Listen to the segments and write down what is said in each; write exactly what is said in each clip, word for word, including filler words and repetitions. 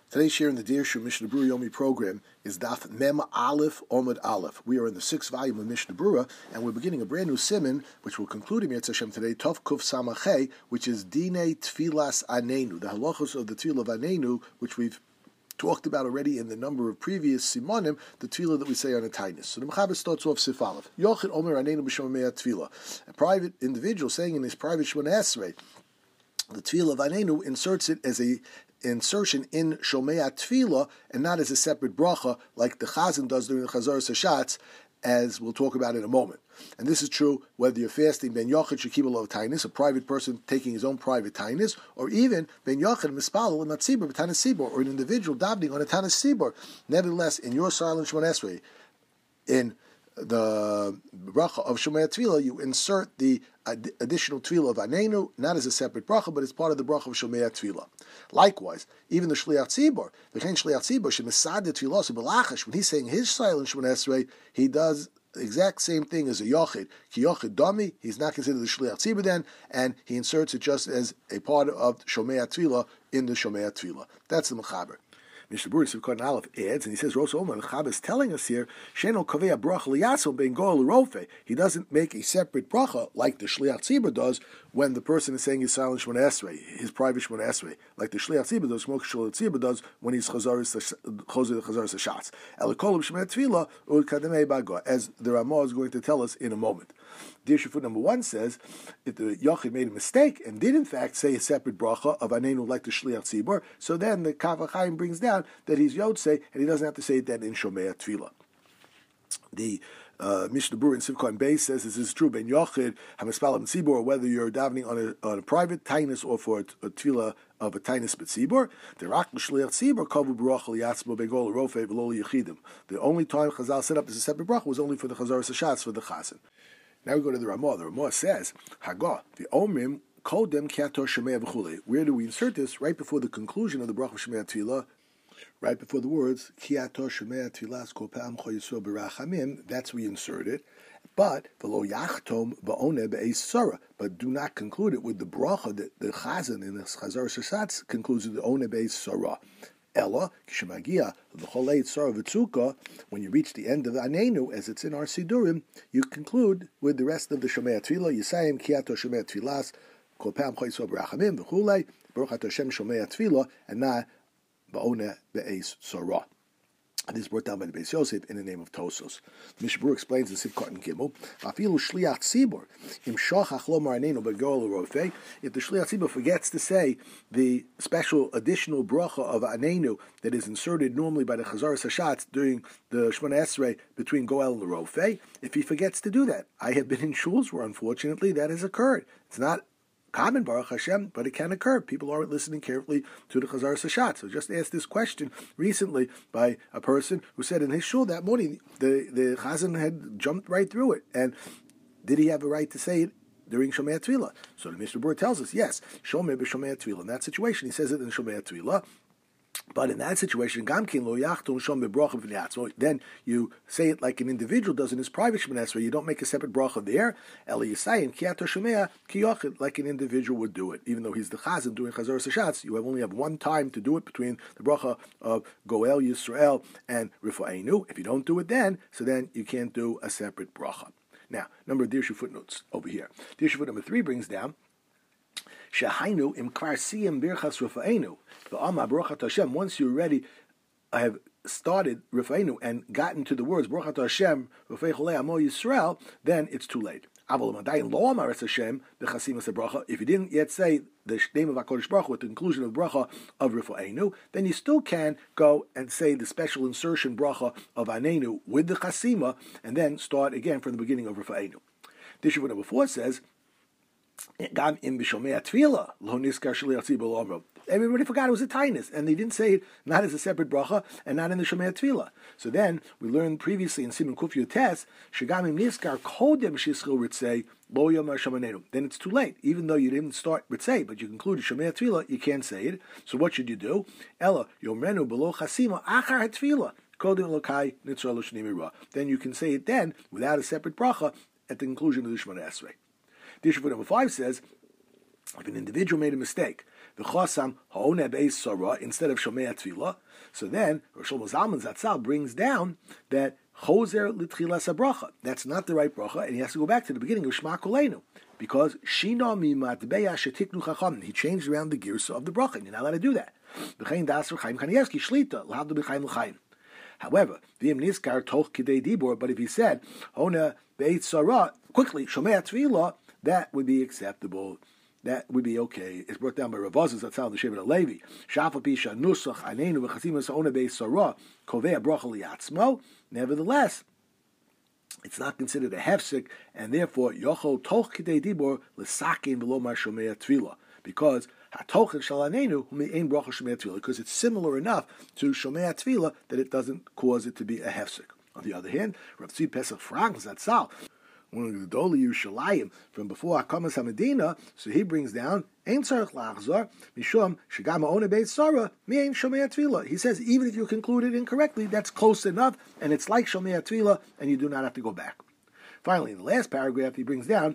Today's share in the Dirshu Mishnah Berurah Yomi program is Daf Mem Aleph Omid Aleph. We are in the sixth volume of Mishnah Berurah, and we're beginning a brand new siman, which will conclude in Yetz Hashem today, Tov Kuf Samachay, which is Dinei Tfilas Anenu, the halachos of the Tefillah of Anenu, which we've talked about already in the number of previous simonim, the tefillah that we say on a tainus. So the Mechaber starts off Sif Aleph. Yochid Omer Anenu B'Shomei Tefillah. A private individual saying in his private Shmoneh Esrei, the tefillah of Anenu inserts it as a insertion in Shomei Tefillah and not as a separate bracha like the Chazan does during the Chazaras Hashatz, as we'll talk about in a moment. And this is true whether you're fasting Ben Yochid Shekibel of Tainis, a private person taking his own private Tainis, or even Ben Yochid Mispal and Natzibur B'Tanis Sibor, or an individual davening on a Tanis Sibor. Nevertheless, in your silent Shmoneh Esrei, in the bracha of Shomei Tefillah, you insert the ad- additional Tefillah of Anenu, not as a separate bracha, but as part of the bracha of Shomei Tefillah. Likewise, even the Shliach Tzibor, the Chen Shliach Tzibor, Shemisad Tefillah, so Belachash, when he's saying his silent Shmoneh Esrei, he does the exact same thing as a Yochid. Ki Yochid Dami, he's not considered the Shliach Tzibor then, and he inserts it just as a part of Shomei Tefillah in the Shomei Tefillah. That's the Mechaber. Mishnah Berurah Sivkot Aleph adds, and he says, Rosh Omer, the Chab is telling us here, Sheno Kovei Bracha Liyatzon Ben Goel Rofe. He doesn't make a separate bracha like the Shliach Tzibor does when the person is saying his silent Shmoneh Esrei, his private Shmoneh Esrei, like the Shliach Tzibor does, Shmok Shliach Tzibor does when he's Chazaris Chazaris Hashatz. Elikolim Shomei Tefillah Ud Kademei Bago, as the Ramah is going to tell us in a moment. Dirshu number one says, if the Yochid made a mistake and did in fact say a separate bracha of Anenu like the Shliach Tzibor, so then the Kav HaChaim brings down that he's Yotzei, and he doesn't have to say it then in Shomei Tefillah. The uh, Mishnah Berurah in Sivkot Beis says this is true. Ben Yochid Hamaspalam Tzibor, whether you're davening on a on a private tainus or for a, a tefillah of a tainus b'tzibor, the Rak Shliach Tzibor Kavu Baruch Liyatzmo Begol Rofe V'Lo Yechidim. The only time Chazal set up as a separate bracha was only for the Chazaras Hashatz, for the Chazan. Now we go to the Ramah. The Ramah says, Hagah, the Omrim, Kodem Kiator Shemei V'chulei. Where do we insert this? Right before the conclusion of the Bracha of Shemei Tefillah, right before the words, Kiator Shemei Tefillah Kopam Cho Yisrael B'Rachamim, that's where we insert it. But, V'lo Yachtom Ba'oneh Be'ez Sarah. But do not conclude it with the Bracha that the Chazan in the Chazaras Hashatz concludes with the Oneh Be'ez Sarah. Ella, Kishmagia, the Cholei Tzara V'Tzuka, when you reach the end of Anenu, as it's in our Sidurim, you conclude with the rest of the Shomei Tefillah, Yisayim Kiato Shomei Tefillas, Kol Pam Cho Yisrael B'Rachamim, V'chulei, Baruch Ato Hashem Shomei Tefillah, and not Ba'oneh Be'ez Sarah. This is brought down by the Beis Yosef in the name of Tosos. Mishnah Berurah explains in Sivkot and Gimel, Afilu Shliach Tzibor, Im Shochach Lo Maranenu Begol Rofe. If the Shliach Tzibor forgets to say the special additional bracha of Anenu that is inserted normally by the Chazaras Hashatz during the Shmoneh Esrei between Goel and the Rofe, if he forgets to do that, I have been in shuls where unfortunately that has occurred. It's not common, Baruch Hashem, but it can occur. People aren't listening carefully to the Chazaras Hashatz. So just asked this question recently by a person who said in his shul that morning, the, the Chazan had jumped right through it. And did he have a right to say it during Shomei Tefillah? So the Mishnah Berurah tells us, yes, Shomei b'Shomei Tefillah. In that situation, he says it in Shomei Tefillah. But in that situation, then you say it like an individual does in his private Shmoneh Esrei. You don't make a separate bracha there. Like an individual would do it. Even though he's the Chazan doing Chazaras Hashatz, you have only have one time to do it between the bracha of Goel Yisrael and Rifa'enu. If you don't do it then, so then you can't do a separate bracha. Now, number of Dirshu footnotes over here. Dirshu footnote number three brings down Shahainu im kvar siyam birchas Rifa'enu. V'amar Baruch Hashem. Once you already have started Rifa'enu and gotten to the words Baruch Hashem Rifei Cholei Amo Yisrael, then it's too late. If you didn't yet say the name of HaKadosh Baruch Hu with the inclusion of bracha of Rifa'enu, then you still can go and say the special insertion bracha of Anenu with the Chasima, and then start again from the beginning of Rifa'enu. Dirshu number four says, Everybody forgot it was a tainus, and they didn't say it not as a separate bracha and not in the Shomei Tefillah. So then we learned previously in Siman Kuf Yotes, Shegamim Niskar Kodem Shishchil Ritzei Lo Yomar Shamanenu. Then it's too late, even though you didn't start Ritzei, but you concluded Shomei Tefillah, you can't say it. So what should you do? Ella Yomrenu Below Chasima Achar Tefillah Kodem Lokai Nitzra Lo Shnei. Then you can say it then without a separate bracha at the conclusion of the Shmoneh Esrei. Dirshu number five says, if an individual made a mistake, the chosam ha'oneh be'ez sarah instead of shomei tefillah. So then Rosh Shlomo Zalman Zatzal brings down that choser l'tchilas habracha. That's not the right bracha, and he has to go back to the beginning of Shema Kolenu because shina mimatbeya shetiknu chacham. He changed around the gears of the bracha, and you're not allowed to do that. B'chein das Chaim Kanievsky shlita l'havdu b'chaim l'chaim. However, v'im niskar toch kidei dibor. But if he said hona be'ez sarah quickly shomei tefillah, that would be acceptable. That would be okay. It's brought down by Rav Azaz Zatzal the Shevet Levi. Shafa pisha nusach anenu v'chasimas hona be'ez sarah kovei bracha liatzmo. Nevertheless, it's not considered a hefsek, and therefore yochol toch kidei dibor l'sakin below my shomei tefillah because hatochen shalanenu me'ein bracha shomei tefillah because it's similar enough to shomei tefillah that it doesn't cause it to be a hefsek. On the other hand, Rav Tzvi Pesach Frank Zatzal, one of the Gedolei Yerushalayim from before Hakamas HaMedina, so he brings down Ein tzarich lachzor mishum shegam ha'oneh be'ez sarah me'ein shomei tefillah. He says even if you concluded incorrectly, that's close enough, and it's like shomei tefillah, and you do not have to go back. Finally, in the last paragraph, he brings down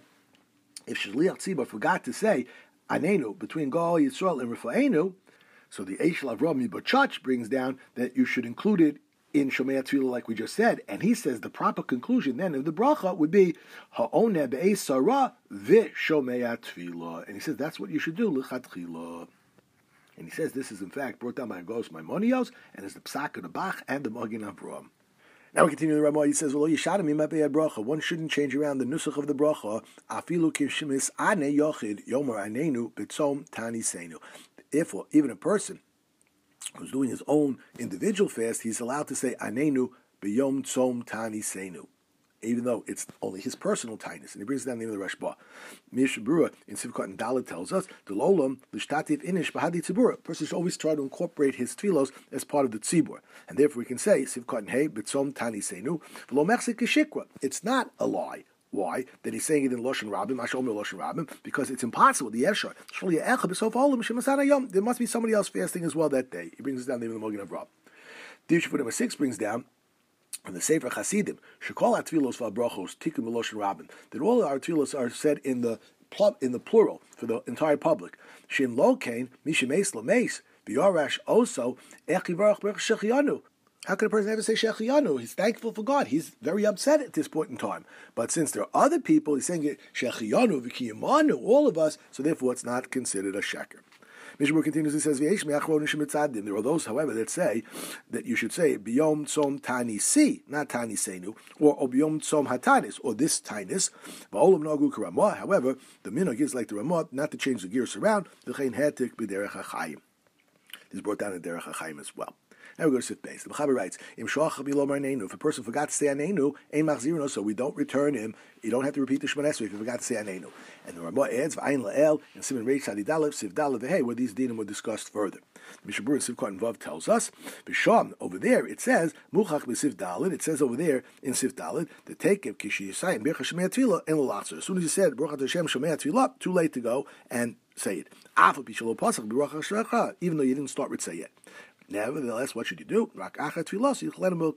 if Shliach Tzibah forgot to say Anenu between Gal Yisrael and Rifa'enu, so the Eish Avraham Mibachach brings down that you should include it in Shomei Tefillah like we just said, and he says the proper conclusion then of the bracha would be Ha'oneh be'ez sarah v'Shomei Tefillah, and he says that's what you should do l'chatchila. And he says this is in fact brought down by Agos Maimonios and is the Psak of the Bach and the Magen Avraham. Now we continue the Ramah. He says, "Well, yishadim imapei bracha. One shouldn't change around the nusach of the bracha. Afilu kishimis ane yochid yomer anenu b'tzom tani seinu. If even a person who's doing his own individual fast, he's allowed to say anenu b'yom tzom tani seinu, even though it's only his personal tightness." And he brings down the name of the Rashba. Mishnah Berurah in Sivkot and Dalet tells us, the lolam l'shtativ inish b'hadi tzibur. A person should always try to incorporate his tefillos as part of the tzibur. And therefore we can say, Sivkot and Hey, b'tzom tani seinu, v'lo mechzik k'shikra. It's not a lie. Why? That he's saying it in Loshen Rabbim, Ashomer Loshen Rabbim, because it's impossible. The Yeshar, there must be somebody else fasting as well that day. He brings us down the name of the Magen Avraham. Dishfut number six brings down from the Sefer Chasidim, Shekol HaTfilos v'Brachos Tikkun Loshen Rabbim, that all our tefillos are said in the in the plural for the entire public. Shin Lo Kain Mishim Eis Lameis V'Yorash Oso Ech Yivarach Berach Shechianu. How can a person ever say Shechianu? He's thankful for God. He's very upset at this point in time. But since there are other people, he's saying Shechianu v'Kiyamanu, all of us, so therefore it's not considered a sheker. Mishnah continues and says, there are those, however, that say that you should say Biyom Tzom Tani Si, not Tani Seinu, or Biyom Tzom Hatanis, or this Tanis. However, the minhag is like the Ramah, not to change the gears around. This is brought down in Derech HaChaim as well. Now we go to Sif Beis. The Mechaber writes, Im if a person forgot to say Anenu, Ein Machzirino, so we don't return him. You don't have to repeat the Shemon Esrei if you forgot to say Anenu. And the Ramah adds, V'ayin La'el, and Siman Reish Hadidalev, Sif Dalev V'hei, where these dinim were discussed further. The Mishnah Berurah in Sivkot and Vav tells us, B'sham, over there, it says, Muchach B'Sif Daled, it says over there in Sif Daled, the Tekev Kishi Yisayim, Bircha Shemei Tefillah, and L'Lachzer. As soon as you said, Baruch Hashem Shemei Tefillah, too late to go and say it. Even though you didn't start with say yet. Nevertheless, what should you do? As we've already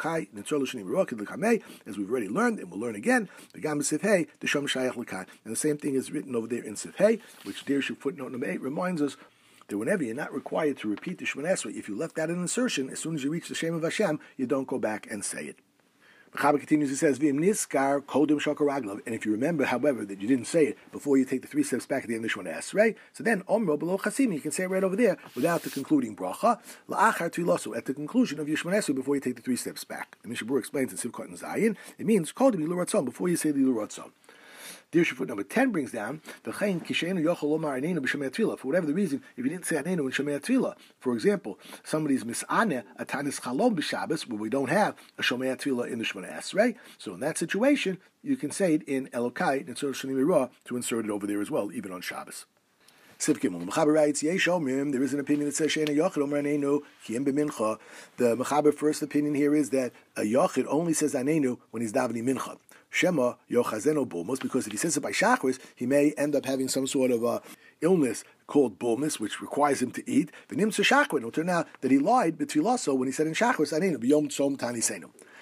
learned, and we'll learn again, and the same thing is written over there in Sifhei, which there should footnote number eight reminds us that whenever you're not required to repeat the Shemon Esrei, if you left out an insertion, as soon as you reach the Shem of Hashem, you don't go back and say it. Mechaber continues, he says, V'im niskar kodim shokaraglav, and if you remember, however, that you didn't say it before you take the three steps back at the end of Shemon Esrei, so then omro below chasim, you can say it right over there without the concluding bracha, la'achar tfilosu, at the conclusion of your Shemon Esrei before you take the three steps back. The Mishnah Berurah explains in Sivkot and Zayin, it means kodim iluratzon, before you say the iluratzon. The foot number ten brings down the chayin kisheinu yochel lomar anenu b'shemei tefillah. For whatever the reason, if you didn't say anenu in shemei tefillah, for example, somebody's misane a tanis chalom b'Shabbos, where we don't have a shemei tefillah in the Shemona Esrei, so in that situation, you can say it in Elokai and Tzor Shani Mirah to insert it over there as well, even on Shabbos. Sif Gimel. The Mechaber writes, Yesh Omrim, there is an opinion that says Sheina Yochid Omer Anenu Kiyem B'Mincha. The Mechaber first opinion here is that a Yochid only says Anenu when he's davening Mincha. Shema Yochazeno Bulmus, because if he says it by Shachris, he may end up having some sort of uh, illness called Bulmus, which requires him to eat. V'nim Shachrin, it'll turn out that he lied B'Tfilaso when he said in Shachris Anenu B'Yom Tzom Tani Seinu.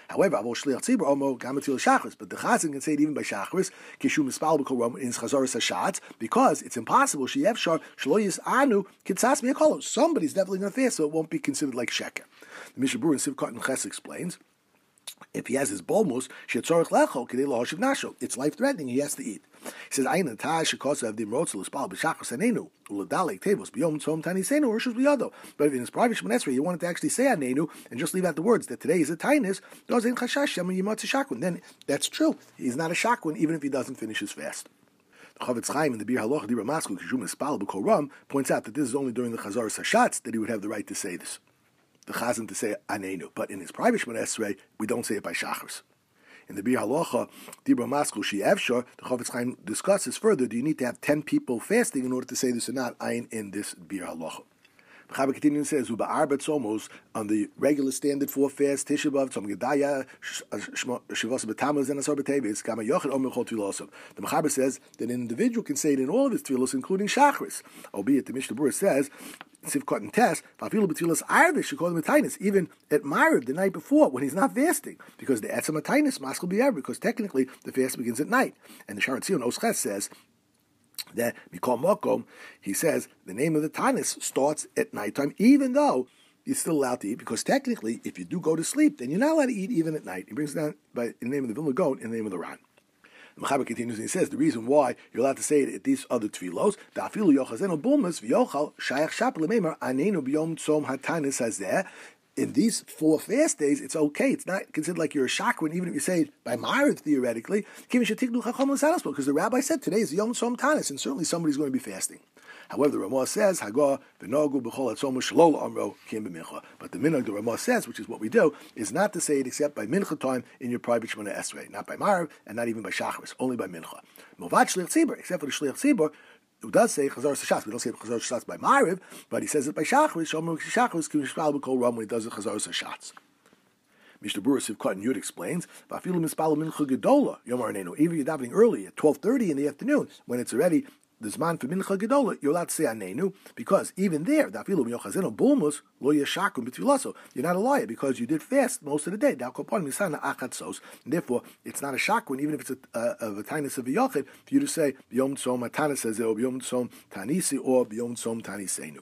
However, avol shliach tzibur omo gam b'tfilas shachris, but the chazan can say it even by shachris, kishu mispal b'kol rom in chazoras hashatz, because it's impossible. She efshar shlo yis'anu kitzas mi'akolo. Somebody's definitely going to fast, so it won't be considered like sheker. The Mishnah Berurah in Sivkot and Ches explains, if he has his bolmus, shetzorich lecho kedei lo hashiv nasho. It's life-threatening. He has to eat. He says, "Ayin atash shekosa avdim rotzel uspal b'shachos anenu uladalek tevos b'yom tzom tanisenu rishus b'yado." But if in his private shemon esrei you wanted to actually say anenu and just leave out the words that today is a tainis, does ein chashash shemin yimotz shakun. Then that's true. He's not a shakun even if he doesn't finish his fast. The Chavetz Chaim in the Bir Haloch Dibra Masku Kishum Espal B'Kol Ram points out that this is only during the Chazaras Hashatz that he would have the right to say this. The Chazan to say Anenu, but in his private Shemon Esrei, we don't say it by Shachars. In the Bir Halocha Dibra Masku Shi Evshar, the Chavetz Chaim discusses further: do you need to have ten people fasting in order to say this or not? Ayin in this Bir Halocha. The Chaber continues and says, "Uba arbet somos on the regular standard for fast Tisha B'av Tzom Gedaya Shivos B'Tamuz and Asar B'Tevis Kama Yochid Omer Chol Tfilosav." The Mechaber says that an individual can say it in all of his tefillos, including Shachris. Albeit the Mishnah Berurah says, Sivkot and Tess, Fafilu B'Tfilos Arvish should call him a Tainus, even at Ma'ariv the night before when he's not fasting, because the Etzem Tainus Maskal B'Yav, because technically the fast begins at night. And the Sharat Zion Osches says that Mikol Mokom, he says the name of the Tanis starts at nighttime, even though you're still allowed to eat, because technically, if you do go to sleep, then you're not allowed to eat even at night. He brings it down by in the name of the Vilna Gaon in the name of the Ran. The Mechaber continues and he says the reason why you're allowed to say it at these other tefillos, the afilu yochazenu bulmas v'yochal shayach shap lemeimar anenu b'yom tzom hatanis hazeh. In these four fast days, it's okay. It's not considered like you're a shakran, even if you say it by Ma'ariv, theoretically, because the rabbi said today is Yom Tzom Tanis, and certainly somebody's going to be fasting. However, the Ramah says, Hagah v'nogu b'chol atzomu shalol amro kim b'mincha. But the minhag the Ramah says, which is what we do, is not to say it except by mincha time in your private Shemona Esrei, not by Ma'ariv, and not even by Shachris, only by mincha. Movat shliach tzibur, except for the shliach tzibur, who does say Chazaras Hashatz. We don't say Chazaras Hashatz by Ma'ariv, but he says it by Shachris. Shomer Shachris kim yishpal b'kol ram when he does the Chazaras Hashatz. Mishnah Berurah Sivkot and Yud explains, "Va'afilu mispalu mincha gedola yomar anenu." Even you're davening early at twelve thirty in the afternoon, when it's already the zman for mincha gedola, you're allowed to say anenu, because even there, "Va'afilu miyochazenu bulmus lo yeshakum b'tfilaso." You're not a liar because you did fast most of the day. And therefore, it's not a shakun, even if it's a, a, a, a tainus of a yochid, for you to say b'yom tzom hatanis hazeh, or b'yom tzom tanisi, or b'yom tzom tanisenu.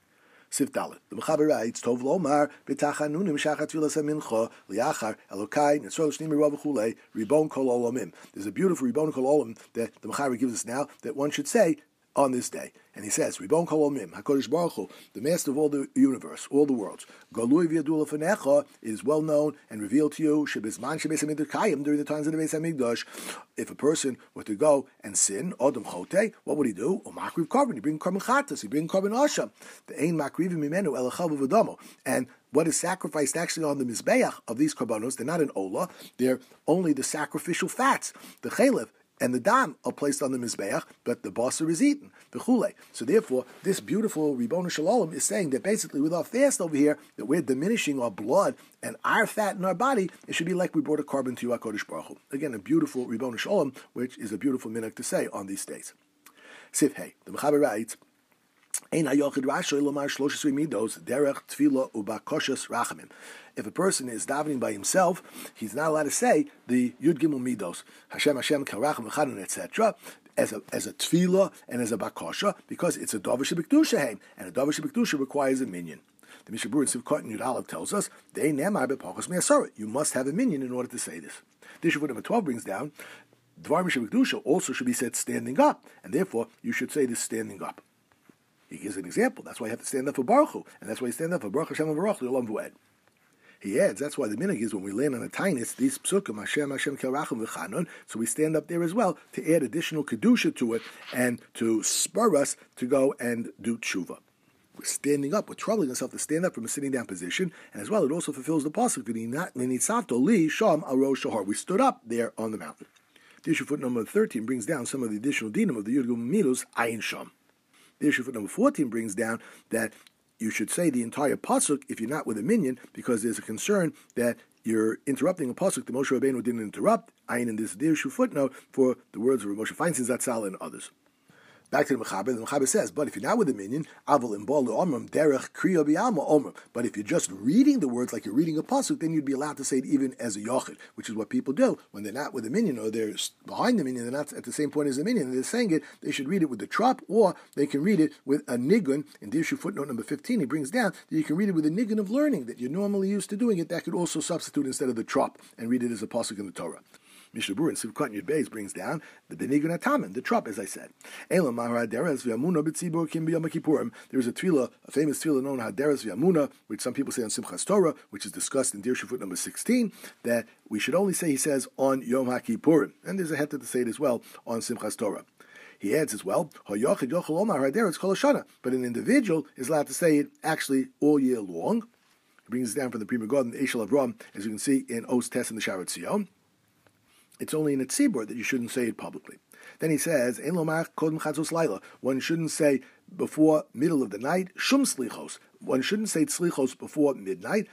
Sif Dalet. The Mechaber writes, Tov Lomar, B'tachanunim shachat tfilas hamincha, liachar, Elokai, Netzor Shnimi Rav Chulei, Ribon Kol Olamim. There's a beautiful Ribon Kol Olam that the Mechaber gives us now that one should say on this day. And he says, Ribon Kol Olamim, HaKadosh Baruch Hu, the master of all the universe, all the worlds. Galui v'yadu lefanecha is well known and revealed to you, Shebizman Shebeis HaMikdash Kayim, during the times of the Beis HaMikdash. If a person were to go and sin, Odom Chote, what would he do? O Makriv Korban, he bring Korban Chatas, he bring Korban Asham. The Ein Makrivim Mimenu Elachal V'V'Domo. And what is sacrificed actually on the Mizbeach of these Korbanos, they're not an Olah, they're only the sacrificial fats, the Chalev and the dam are placed on the Mizbeach, but the basar is eaten, the chule. So therefore, this beautiful Ribbono Shel Olam is saying that basically with our fast over here, that we're diminishing our blood and our fat in our body, it should be like we brought a carbon to you, HaKadosh Baruch Hu. Again, a beautiful Ribbono Shel Olam, which is a beautiful minhag to say on these days. Sif Hey, the Mechaber writes, Ein hayochid rashoy lomar shlosh midos derech tefila ubakoshas rachamim. If a person is davening by himself, he's not allowed to say the Yud Gimel Midos, Hashem Hashem Karachim V'Chadon, et cetera, as a as a tefillah and as a bakosha, because it's a davar shebekdusha heim, and a davar shebekdusha requires a minyan. The Mishnah Berurah in Sivkot and Yud Aleph tells us, Dei nemar bepachos me'asara. You must have a minyan in order to say this. This Shuvah number twelve brings down, Dvar Shebekdusha also should be said standing up, and therefore you should say this standing up. He gives an example. That's why you have to stand up for Baruch Hu, and that's why you stand up for Baruch Hashem Baruch L'olam V'ed. He adds, that's why the minhag is when we land on a tainis, these psukim, Hashem, Hashem, Kerachim, V'chanon, so we stand up there as well to add additional kedusha to it and to spur us to go and do tshuva. We're standing up, we're troubling ourselves to stand up from a sitting down position, and as well, it also fulfills the pasuk, V'nitzato li sham aro shahar. We stood up there on the mountain. The issue foot number thirteen brings down some of the additional dinim of the Yud Gimel Midos, Ayin Sham. The issue foot number fourteen brings down that you should say the entire pasuk if you're not with a minyan, because there's a concern that you're interrupting a pasuk that Moshe Rabbeinu didn't interrupt. Ayin in this Dirshu footnote for the words of Moshe Feinstein Zatzal and others. Back to the Mechaber, the Mechaber says, but if you're not with a minyan, avol imbal le'omrim derech kriya b'alma omrim. But if you're just reading the words like you're reading a pasuk, then you'd be allowed to say it even as a yochid, which is what people do when they're not with a minyan or they're behind the minyan, they're not at the same point as the minyan, and they're saying it. They should read it with the trop, or they can read it with a nigun. In Dirshu footnote number fifteen, he brings down that you can read it with a nigun of learning that you're normally used to doing it. That could also substitute instead of the trop and read it as a pasuk in the Torah. Mishnah Berurah in Sivkot Yud Beis brings down the Benigun Ataman, the trop, as I said. Elam Haderes v'Amuna b'Tzibur Kim b'Yom Kippurim. There is a tefillah, a famous tefillah known Haderes v'Amuna, which some people say on Simchas Torah, which is discussed in Dirshu foot number sixteen, that we should only say, he says, on Yom HaKippurim. And there's a heter to say it as well on Simchas Torah. He adds as well, but an individual is allowed to say it actually all year long. He brings it down from the Pri Megadim, the Eshel Avram, as you can see in Os Tes in the Sharat Zion. It's only in a tzibur that you shouldn't say it publicly. Then he says, one shouldn't say before middle of the night, shum slichos. One shouldn't say slichos before midnight.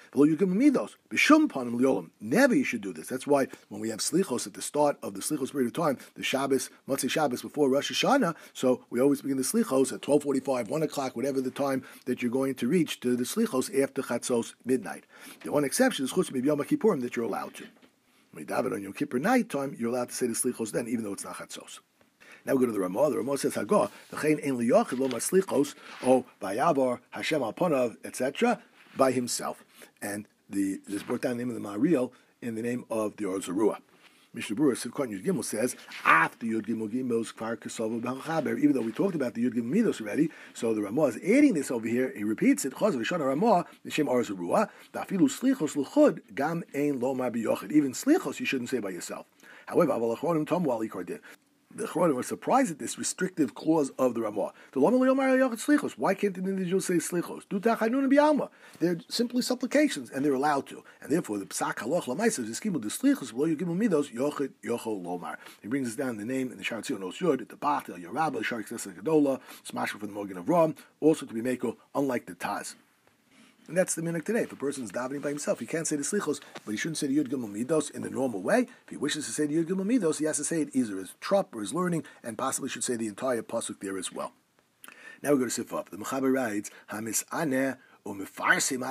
Never you should do this. That's why when we have slichos at the start of the slichos period of time, the Shabbos, Motzei Shabbos before Rosh Hashanah, so we always begin the slichos at twelve forty-five, one o'clock, whatever the time that you're going to reach to the slichos after Chatzos midnight. The one exception is chutz Yom Kippurim that you're allowed to. When you daven on Yom Kippur night time, you're allowed to say the slichos then, even though it's not chatzos. Now we go to the Ramah. The Ramah says, "Hagah v'chein ein liyachid lo maslichos o vayavar Hashem al panav et cetera by himself." And the this brought down the name of the Ma'ariel in the name of the Or Zarua. Mishnah Berurah Sivkot Yud Gimel says, after Yud Gimel Gimels Kvar Kesova B'Chaber, even though we talked about the Yud Gimel Midos already, so the Ramah is adding this over here. He repeats it. Chazav Yishana Ramah Nishem Or Zarua Dafilu Slichos L'Chud Gam Ein Lomar B'Yochid. Even Slichos you shouldn't say by yourself. However, Aval Achronim Tom Wali Kordin. The Chronim were surprised at this restrictive clause of the Ramah. Why can't an individual say slichos? They're simply supplications, and they're allowed to. And therefore, the psak halach lamaisa is eskimul de slichos below yugimul midos yochid yochol lomar. He brings us down the name in the Sharat Zion Os Yud, the Bach, El Yerabah, Sharik Sesa Gedola, Smash for the Morgan of Ram, also to be meko, unlike the Taz. And that's the minhag today. If a person is davening by himself, he can't say the slichos, but he shouldn't say the Yud Gimel Midos in the normal way. If he wishes to say the Yud Gimel Midos, he has to say it either as trop or as learning, and possibly should say the entire pasuk there as well. Now we go to Sifah. The Mechaber writes, Hamis Aneh. If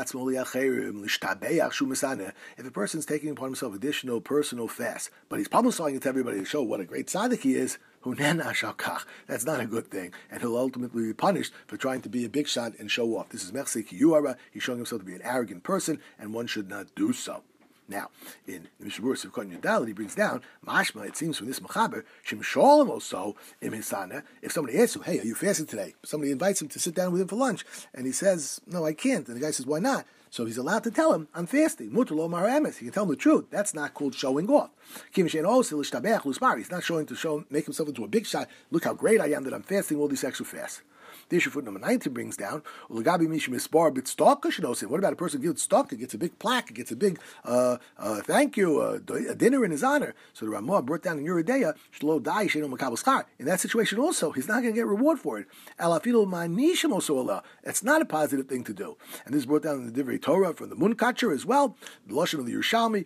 a person is taking upon himself additional personal fast, but he's publicizing it to everybody to show what a great tzaddik he is, that's not a good thing, and he'll ultimately be punished for trying to be a big shot and show off. This is Mechse Kiyuara. He's showing himself to be an arrogant person, and one should not do so. Now, in the Mishnah Berurah Sivkot Yud Dalet, he brings down, Mashma, it seems from this Mechaber, Shem Sholem also, Im Hisana, if somebody asks you, hey, are you fasting today? Somebody invites him to sit down with him for lunch, and he says, no, I can't. And the guy says, why not? So he's allowed to tell him, I'm fasting. Mutalo Mar Emes. He can tell him the truth. That's not called showing off. He's not showing to show, make himself into a big shot. Look how great I am that I'm fasting all these extra fasts. The issue foot number nineteen brings down, what about a person who gives stock, gets a big plaque, gets a big uh, uh, thank you, uh, a dinner in his honor. So the Ramah brought down in Yeridea, in that situation also, he's not going to get reward for it. It's not a positive thing to do. And this is brought down in the Divrei Torah from the Munkatcher as well, the Lashon of the Yerushalmi,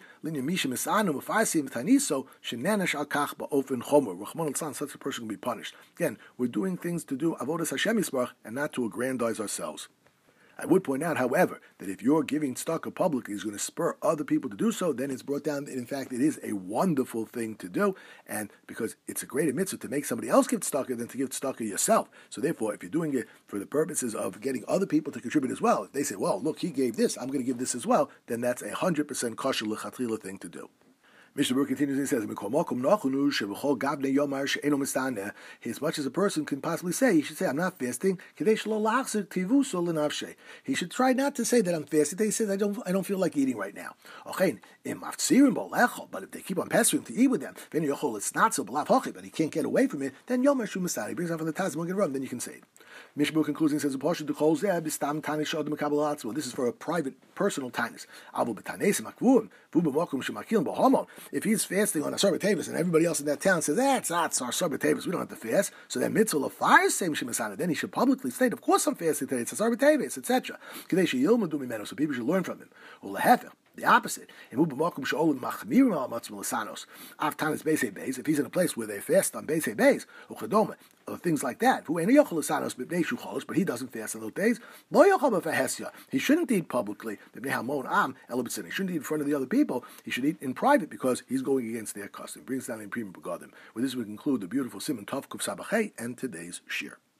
such a person can be punished. Again, we're doing things to do avodas Hashem and not to aggrandize ourselves. I would point out, however, that if you're giving tzedakah publicly is going to spur other people to do so, then it's brought down that, in fact, it is a wonderful thing to do, and because it's a greater mitzvah to make somebody else give tzedakah than to give tzedakah yourself. So therefore, if you're doing it for the purposes of getting other people to contribute as well, if they say, well, look, he gave this, I'm going to give this as well, then that's a one hundred percent kosher l'chatchila thing to do. Mishnah Berurah continues and says, as much as a person can possibly say, he should say, I'm not fasting. He should try not to say that I'm fasting. He says, I don't I don't feel like eating right now. But if they keep on pestering to eat with them, then it's not so, but he can't get away from it, then Yom He brings out from the Taz, then you can say it. Mishnah Berurah concludes and says, this is for a private, personal tinus. If he's fasting on a Asar B'Tevis and everybody else in that town says, that's not Asar B'Tevis, we don't have to fast, so then mitzvah of fire same shemisana, then he should publicly state, of course I'm fasting today, it's Asar B'Tevis, et cetera. So people should learn from him. The opposite. If he's in a place where they fast on Beis Beis, or things like that. But he doesn't fast on those days. He shouldn't eat publicly. He shouldn't eat in front of the other people. He should eat in private because he's going against their custom. Brings down in Prima Begadim. With this, we conclude the beautiful Simon Tov Kuf Sabachei and today's shir.